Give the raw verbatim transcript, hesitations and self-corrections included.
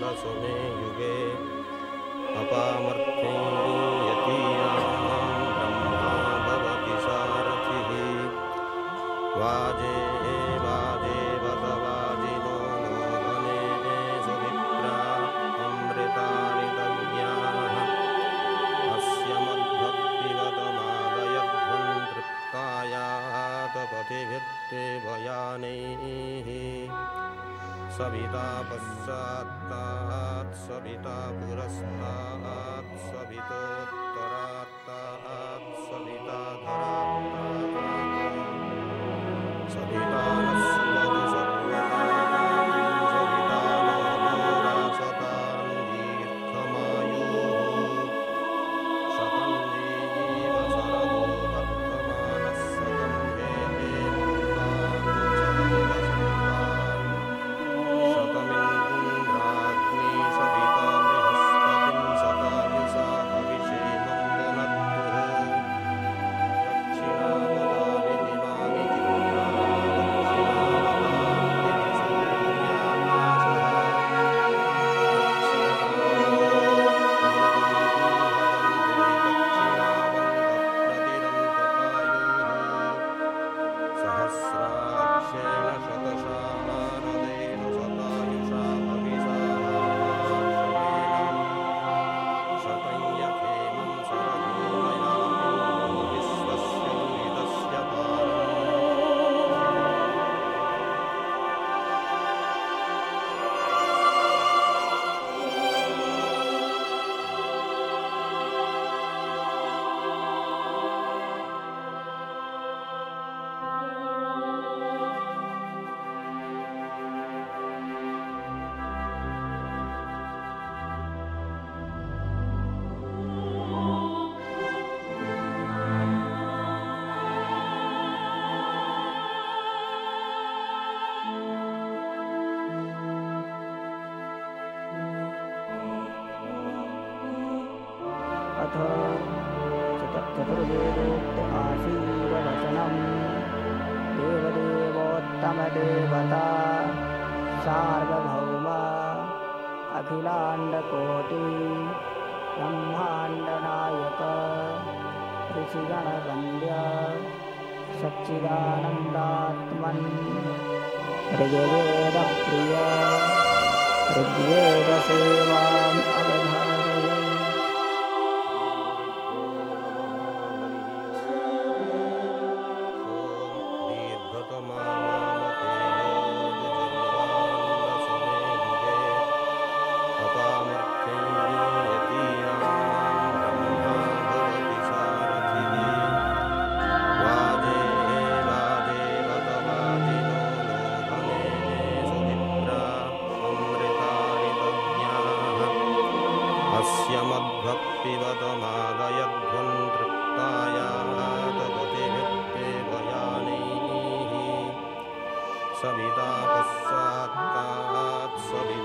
समे युगे अपामर्थ्यं यतीनां ब्रह्मा भवति सारथिः वाजे वाजे बत वाजिनो नोदने सुविप्रा अमृतानि दद्याः अस्य मद्भक्तिवतमादयध्वं तृप्तायातपथिभिर्देवयानैः सविता पश्चात्तात् सविता पुरस्तात् सवितोत्तरात्तात् सविता धरात्तात् सविता नः सुवतु सर्वकामान् सविता नो भूरासतां दीर्घमायुः शतं जीव शरदो वर्धमानः शतं वेदेवतां शतं वसन्तान् शतमिन्द्राग्नी सविता बृहस्पतिं शतायुषा हविषेमं पुनर्तुः दक्षिणावतानि दिवानि चित्राणि दक्षिणावतां दिवि सूर्याकाशः सहस्राक्षेण शतशारदेन शतायुषा हविषा शमेनं शतं यथेमं शरदो नयामिन्नो विश्वस्य दुरितस्य अथ चतुर्वेदोक्त आशीर्वचनं देवदेवोत्तमदेवता सार्वभौमा अखिलाण्डकोटि ब्रह्माण्डनायक ऋषिगणवन्द्य सच्चिदानन्दात्मन् ऋग्वेदप्रिय ऋग्वेदसेवाम् अवधारये अस्य मद्भक्तिवतमादयध्वं तृप्तायातपतिभिर्देवयानैः सविता पश्चात्तात् सविता